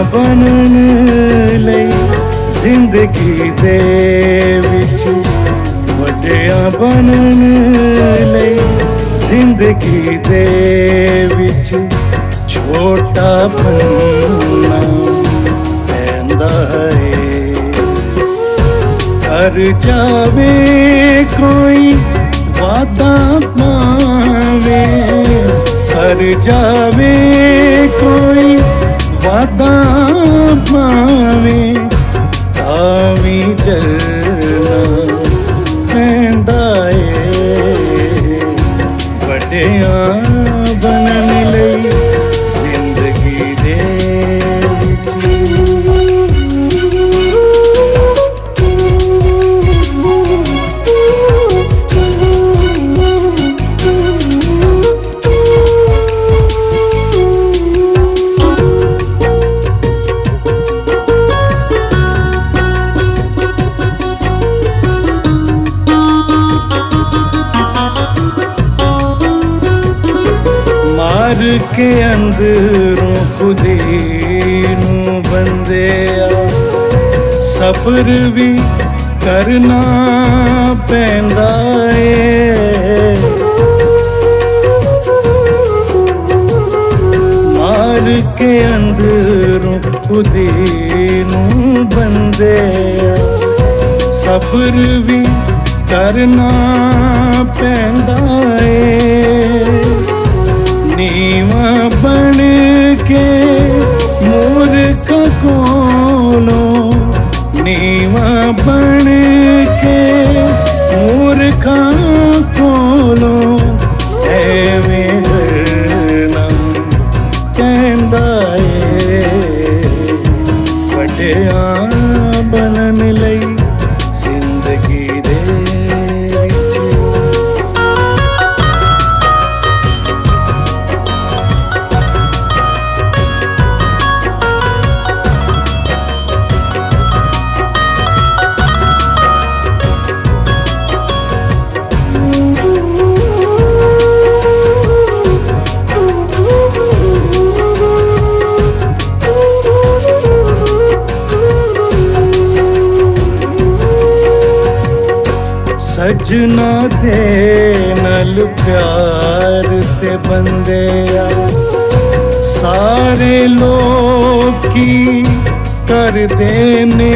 बनन लई जिंदगी दे विच वड्डियां बनन लई जिंदगी दे विच छोटा बनना पैंदा है। कर जावे कोई वादा पावे, कर जावे कोई वादा पावे, तावी चलना पैंदा है। वड्डियां बनन लई जिंदगी दे मार के अंदरों खुदी नू बंदिया सब्र भी करना पैंदा है। मार के अंदरों खुदी नू बंदिया सब्र भी करना पैंदा है। नीवा बन के मूर्ख कोलों, नीवा बन के मूर्ख कोलों एवें करना पैंदा है। वड्डियां बनन लई जिंदगी दे सजना दे नल प्यार ते बंदिया सारे लोग की कर देने।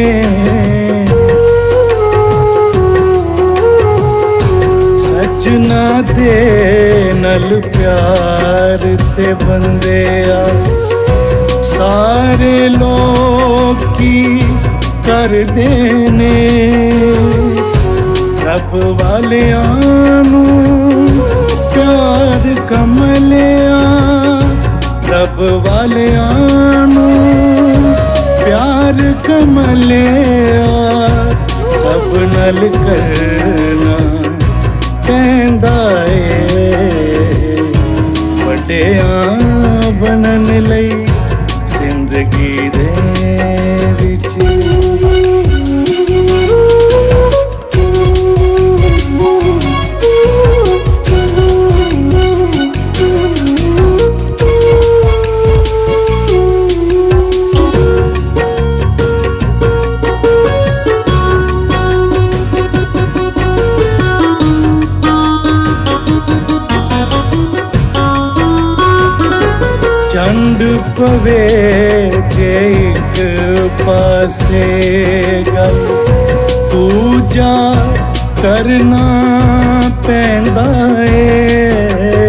सजना दे नल प्यार ते बंदिया सारे लोग की कर देने। रब वालियां नू प्यार कमलिया, रब वालियां नू प्यार कमलिया सब नल करना पैंदा है। वड्डियां बनन लई जिंदगी दे विच चंड पवे जे एक पासे गल पूजा करना पैंदा है।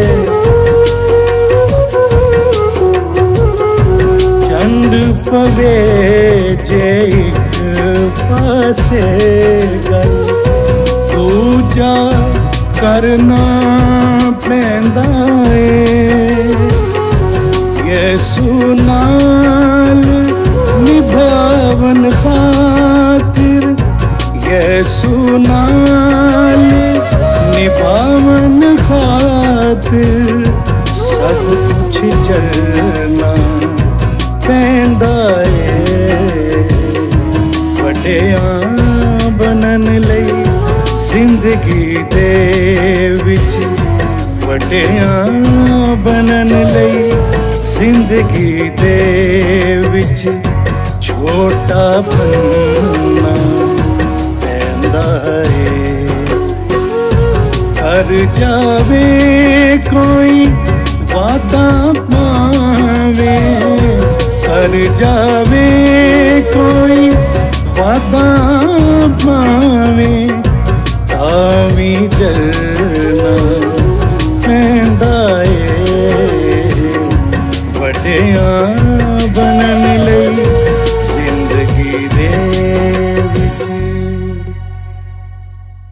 चंड पवे जे एक पासे गल पूजा करना पैंदा है। यसू नाल निभावन खातिर, यसू नाल निभावन खातिर सब कुछ चलना पैंदा है। वड्डियां बनन लई जिंदगी दे विच, वड्डियां बनन लई जिंदगी दे विच छोटा बनना पैंदा है। कर जावे कोई वादा पावे, कर जावे